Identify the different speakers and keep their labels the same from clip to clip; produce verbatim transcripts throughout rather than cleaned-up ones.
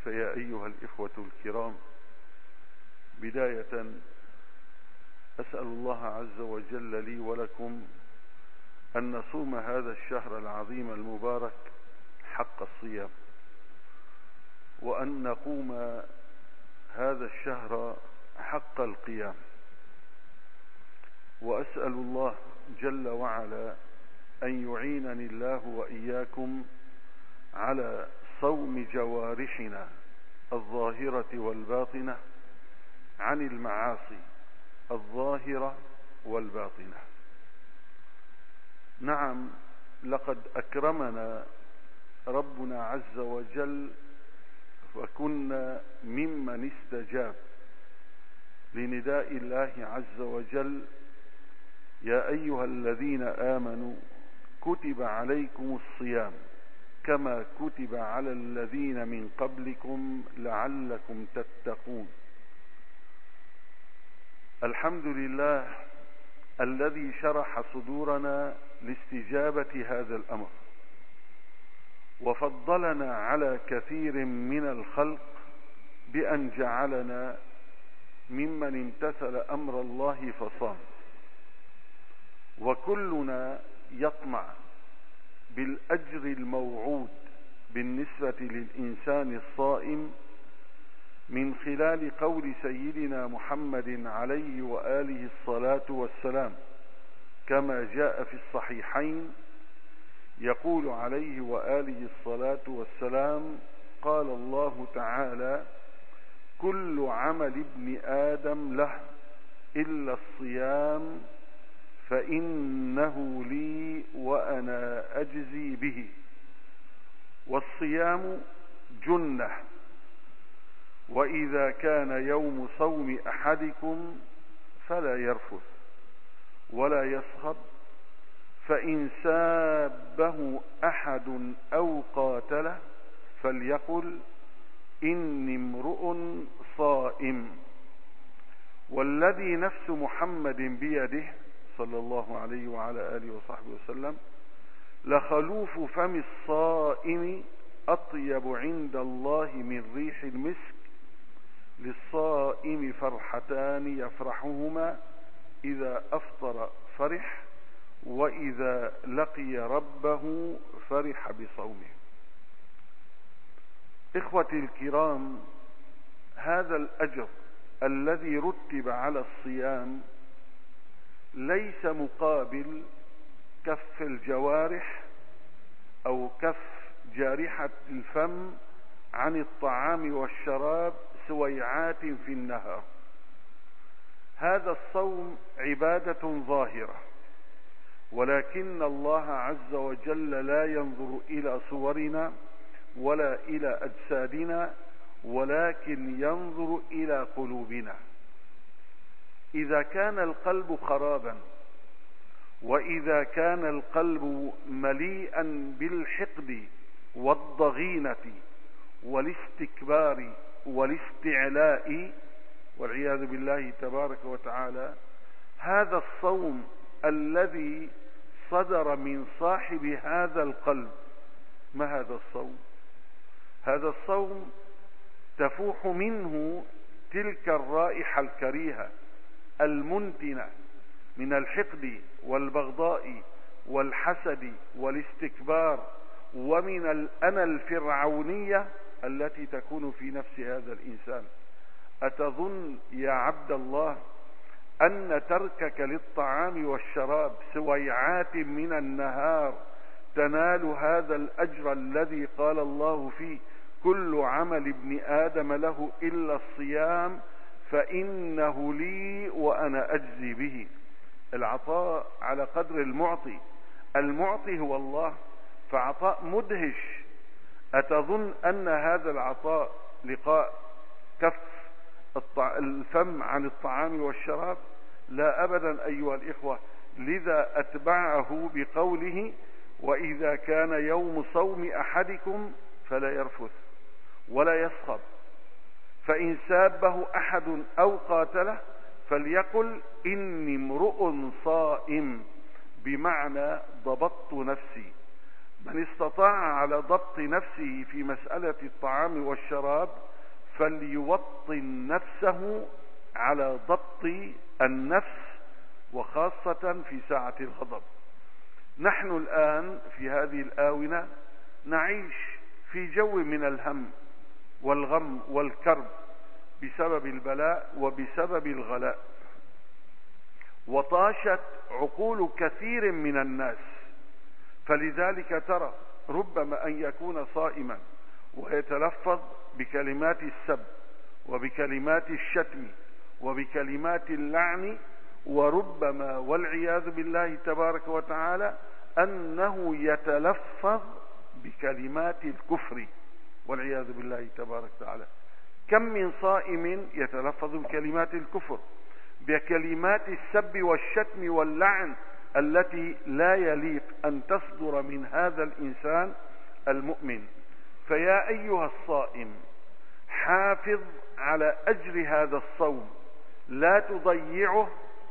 Speaker 1: فيا أيها الإخوة الكرام، بداية أسأل الله عز وجل لي ولكم أن نصوم هذا الشهر العظيم المبارك حق الصيام، وأن نقوم هذا الشهر حق القيام. وأسأل الله جل وعلا أن يعينني الله وإياكم على صوم جوارحنا الظاهرة والباطنة عن المعاصي الظاهرة والباطنة. نعم، لقد أكرمنا ربنا عز وجل وكنا ممن استجاب لنداء الله عز وجل: يا أيها الذين آمنوا كتب عليكم الصيام كما كتب على الذين من قبلكم لعلكم تتقون. الحمد لله الذي شرح صدورنا لاستجابة هذا الأمر، وفضلنا على كثير من الخلق بأن جعلنا ممن امتثل أمر الله فصام. وكلنا يطمع بالأجر الموعود بالنسبة للإنسان الصائم من خلال قول سيدنا محمد عليه وآله الصلاة والسلام كما جاء في الصحيحين، يقول عليه وآله الصلاة والسلام: قال الله تعالى: كل عمل ابن آدم له إلا الصيام فإنه لي وأنا أجزي به. والصيام جنة، وإذا كان يوم صوم أحدكم فلا يرفث ولا يصخب، فإن سابه أحد أو قاتله فليقل إني امرؤ صائم. والذي نفس محمد بيده صلى الله عليه وعلى آله وصحبه وسلم لخلوف فم الصائم أطيب عند الله من ريح المسك، للصائم فرحتان يفرحهما: إذا أفطر فرح، وإذا لقي ربه فرح بصومه. إخوتي الكرام، هذا الأجر الذي رتب على الصيام ليس مقابل كف الجوارح أو كف جارحة الفم عن الطعام والشراب سويعات في النهار. هذا الصوم عبادة ظاهرة، ولكن الله عز وجل لا ينظر إلى صورنا ولا إلى أجسادنا، ولكن ينظر إلى قلوبنا. إذا كان القلب خرابا، وإذا كان القلب مليئا بالحقد والضغينة والاستكبار والاستعلاء والعياذ بالله تبارك وتعالى، هذا الصوم الذي صدر من صاحب هذا القلب، ما هذا الصوم؟ هذا الصوم تفوح منه تلك الرائحة الكريهة المنتنة من الحقد والبغضاء والحسد والاستكبار، ومن الأنا الفرعونية التي تكون في نفس هذا الإنسان. أتظن يا عبد الله أن تركك للطعام والشراب سويعات من النهار تنال هذا الأجر الذي قال الله فيه: كل عمل ابن آدم له إلا الصيام فإنه لي وأنا أجزي به؟ العطاء على قدر المعطي، المعطي هو الله، فعطاء مدهش. أتظن أن هذا العطاء لقاء كف الفم عن الطعام والشراب؟ لا أبدا أيها الإخوة. لذا أتبعه بقوله: وإذا كان يوم صوم أحدكم فلا يرفث ولا يصخب، فإن سابه أحد أو قاتله فليقل إني امرؤ صائم، بمعنى ضبطت نفسي، من استطاع على ضبط نفسه في مسألة الطعام والشراب فليوطن نفسه على ضبط النفس، وخاصة في ساعة الغضب. نحن الآن في هذه الآونة نعيش في جو من الهم والغم والكرب بسبب البلاء وبسبب الغلاء، وطاشت عقول كثير من الناس. فلذلك ترى ربما أن يكون صائما ويتلفظ بكلمات السب وبكلمات الشتم وبكلمات اللعن، وربما والعياذ بالله تبارك وتعالى أنه يتلفظ بكلمات الكفر والعياذ بالله تبارك وتعالى. كم من صائم يتلفظ بكلمات الكفر، بكلمات السب والشتم واللعن التي لا يليق أن تصدر من هذا الإنسان المؤمن. فيا أيها الصائم، حافظ على أجر هذا الصوم، لا تضيعه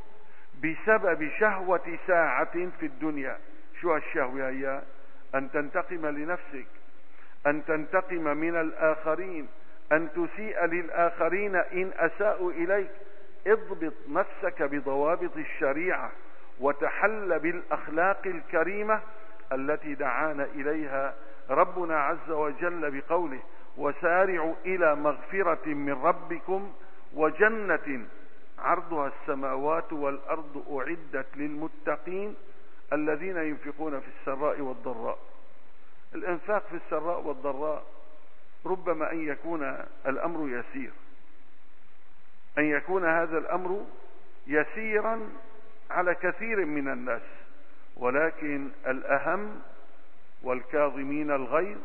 Speaker 1: بسبب شهوة ساعة في الدنيا. شو هالشهوة هي؟ أن تنتقم لنفسك، أن تنتقم من الآخرين، أن تسيء للآخرين إن أساءوا إليك. اضبط نفسك بضوابط الشريعة وتحل بالأخلاق الكريمة التي دعانا إليها ربنا عز وجل بقوله: وسارعوا إلى مغفرة من ربكم وجنة عرضها السماوات والأرض أعدت للمتقين الذين ينفقون في السراء والضراء. الإنفاق في السراء والضراء ربما أن يكون الأمر يسير، أن يكون هذا الأمر يسيرا على كثير من الناس، ولكن الأهم: والكاظمين الغيظ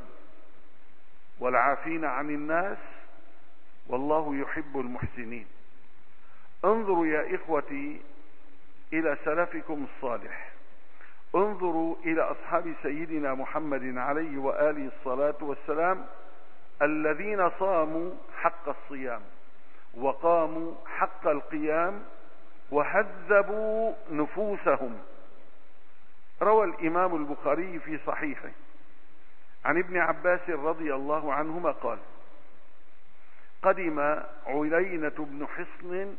Speaker 1: والعافين عن الناس والله يحب المحسنين. انظروا يا إخوتي إلى سلفكم الصالح، انظروا إلى أصحاب سيدنا محمد عليه وآله الصلاة والسلام الذين صاموا حق الصيام وقاموا حق القيام وهذبوا نفوسهم. روى الإمام البخاري في صحيحه عن ابن عباس رضي الله عنهما قال: قدم عيينة بن حصن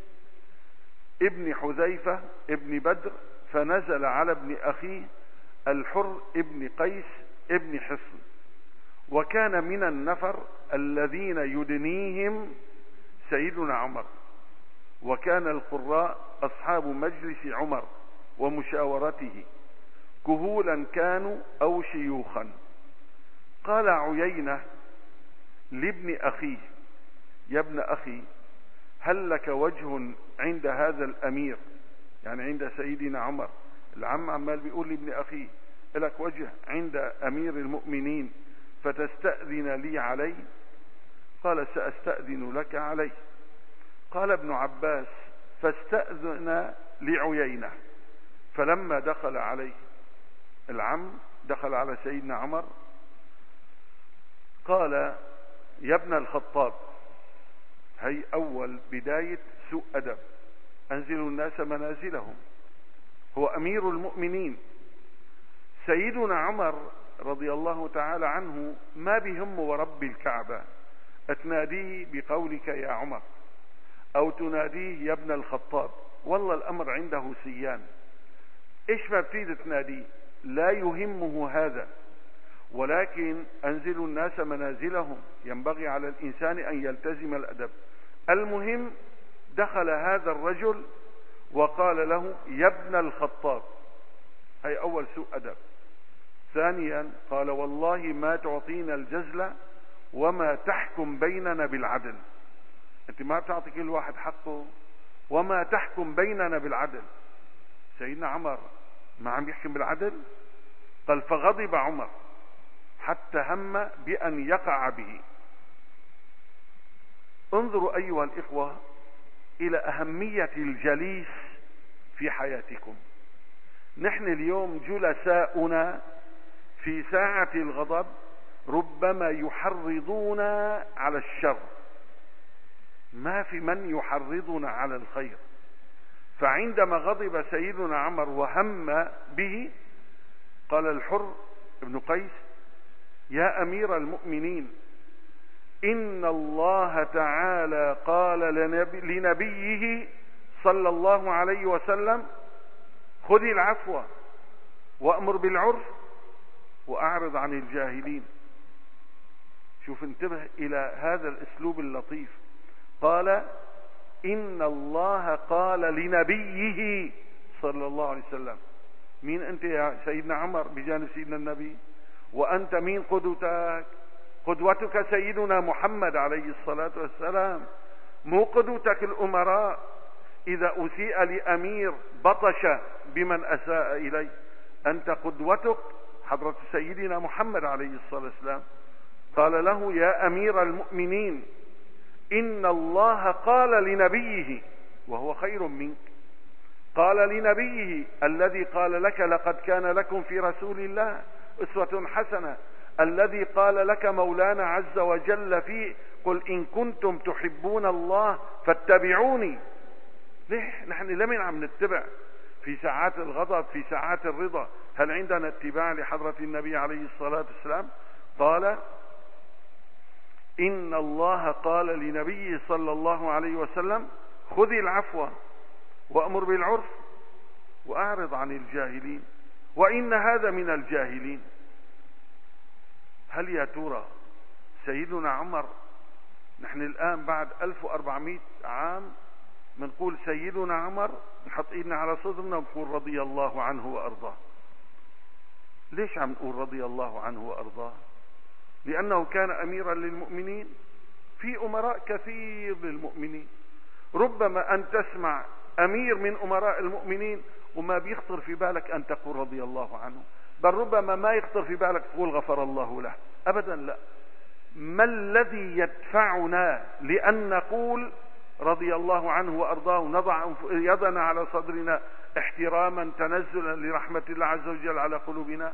Speaker 1: ابن حذيفة ابن بدر فنزل على ابن أخيه الحر ابن قيس ابن حصن، وكان من النفر الذين يدنيهم سيدنا عمر، وكان القراء أصحاب مجلس عمر ومشاورته، كهولا كانوا أو شيوخا. قال عيينة لابن أخيه: يا ابن أخي، هل لك وجه عند هذا الأمير؟ يعني عند سيدنا عمر. العم عمال بيقول لابن أخيه: لك وجه عند أمير المؤمنين فتستأذن لي عليه؟ قال: سأستأذن لك عليه. قال ابن عباس: فاستأذن لعيينة. فلما دخل عليه العم، دخل على سيدنا عمر، قال: يا ابن الخطاب، هي أول بداية سوء أدب، أنزلوا الناس منازلهم، هو أمير المؤمنين. سيدنا عمر رضي الله تعالى عنه ما بهم ورب الكعبة أتناديه بقولك يا عمر أو تناديه يا ابن الخطاب، والله الأمر عنده سيان، إيش ما بتريد تناديه، لا يهمه هذا. ولكن أنزلوا الناس منازلهم، ينبغي على الإنسان أن يلتزم الأدب. المهم دخل هذا الرجل وقال له: يا ابن الخطاب. هي أول سوء أدب. ثانيا قال: والله ما تعطينا الجزلة وما تحكم بيننا بالعدل. أنت ما بتعطي كل واحد حقه، وما تحكم بيننا بالعدل. سيدنا عمر ما عم يحكم بالعدل؟ قال: فغضب عمر حتى هم بأن يقع به. انظروا أيها الإخوة إلى أهمية الجليس في حياتكم. نحن اليوم جلساؤنا في ساعة الغضب ربما يحرضونا على الشر، ما في من يحرضنا على الخير. فعندما غضب سيدنا عمر وهم به، قال الحر بن قيس: يا أمير المؤمنين، إن الله تعالى قال لنبي لنبيه صلى الله عليه وسلم: خذ العفو وأمر بالعرف وأعرض عن الجاهلين. شوف، انتبه إلى هذا الأسلوب اللطيف. قال: إن الله قال لنبيه صلى الله عليه وسلم. مين أنت يا سيدنا عمر بجانب سيدنا النبي؟ وأنت مين قدوتك؟ قدوتك سيدنا محمد عليه الصلاة والسلام، مو قدوتك الأمراء. إذا أسيء لأمير بطش بمن أساء إليه. أنت قدوتك حضرة سيدنا محمد عليه الصلاة والسلام. قال له: يا أمير المؤمنين، إن الله قال لنبيه وهو خير منك. قال لنبيه الذي قال لك: لقد كان لكم في رسول الله أسوة حسنة. الذي قال لك مولانا عز وجل فيه: قل إن كنتم تحبون الله فاتبعوني. ليه نحن لمن عم نتبع في ساعات الغضب، في ساعات الرضا؟ هل عندنا اتباع لحضرة النبي عليه الصلاة والسلام؟ قال: إن الله قال لنبيه صلى الله عليه وسلم: خذ العفو وأمر بالعرف وأعرض عن الجاهلين. وإن هذا من الجاهلين. هل يا ترى سيدنا عمر، نحن الآن بعد ألف وأربعمائة عام منقول سيدنا عمر، نحط ايدنا على صدرنا ونقول رضي الله عنه وأرضاه. ليش عم نقول رضي الله عنه وأرضاه؟ لأنه كان أميرا للمؤمنين. في أمراء كثير للمؤمنين، ربما أن تسمع أمير من أمراء المؤمنين وما بيخطر في بالك أن تقول رضي الله عنه، بل ربما ما يخطر في بالك تقول غفر الله له. أبدا لا. ما الذي يدفعنا لأن نقول رضي الله عنه وأرضاه، نضع يدنا على صدرنا احتراما تنزلا لرحمة الله عز وجل على قلوبنا؟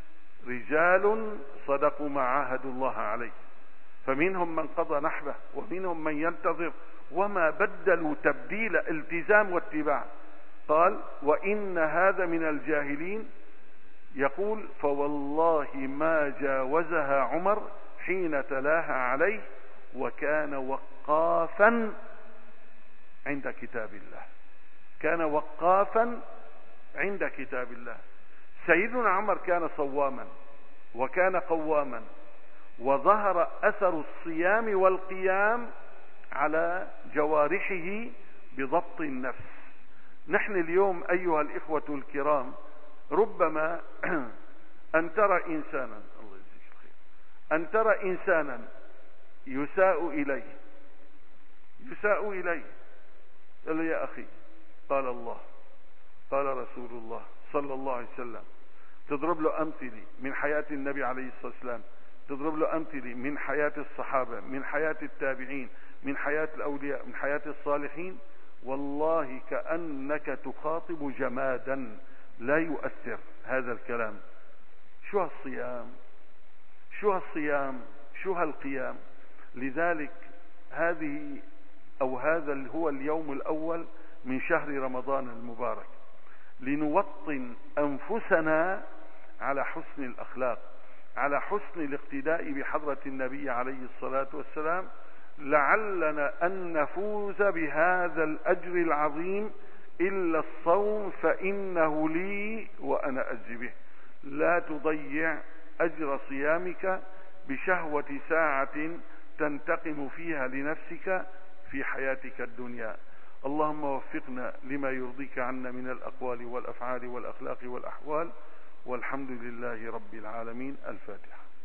Speaker 1: رجال صدقوا ما عاهدوا الله عليه، فمنهم من قضى نحبه ومنهم من ينتظر، وما بدلوا تبديل، التزام واتباع. قال: وإن هذا من الجاهلين. يقول: فوالله ما جاوزها عمر حين تلاها عليه، وكان وقافا عند كتاب الله. كان وقافا عند كتاب الله. سيدنا عمر كان صواما وكان قواما، وظهر أثر الصيام والقيام على جوارحه بضبط النفس. نحن اليوم أيها الإخوة الكرام، ربما أن ترى إنسانا، الله يجزيك الخير، أن ترى إنسانا يساء إليه يساء إليه قال له: يا أخي، قال الله قال رسول الله صلى الله عليه وسلم. تضرب له أمثلة من حياة النبي عليه الصلاة والسلام، تضرب له أمثلة من حياة الصحابة، من حياة التابعين، من حياة الأولياء، من حياة الصالحين. والله كأنك تخاطب جمادا لا يؤثر هذا الكلام. شو هالصيام، شو هالصيام، شو هالقيام. لذلك هذه أو هذا هو اليوم الأول من شهر رمضان المبارك، لنوطن أنفسنا على حسن الأخلاق، على حسن الاقتداء بحضرة النبي عليه الصلاة والسلام، لعلنا أن نفوز بهذا الأجر العظيم. إلا الصوم فإنه لي وأنا أجزي به. لا تضيع أجر صيامك بشهوة ساعة تنتقم فيها لنفسك في حياتك الدنيا. اللهم وفقنا لما يرضيك عنا من الأقوال والأفعال والأخلاق والأحوال، والحمد لله رب العالمين. الفاتحة.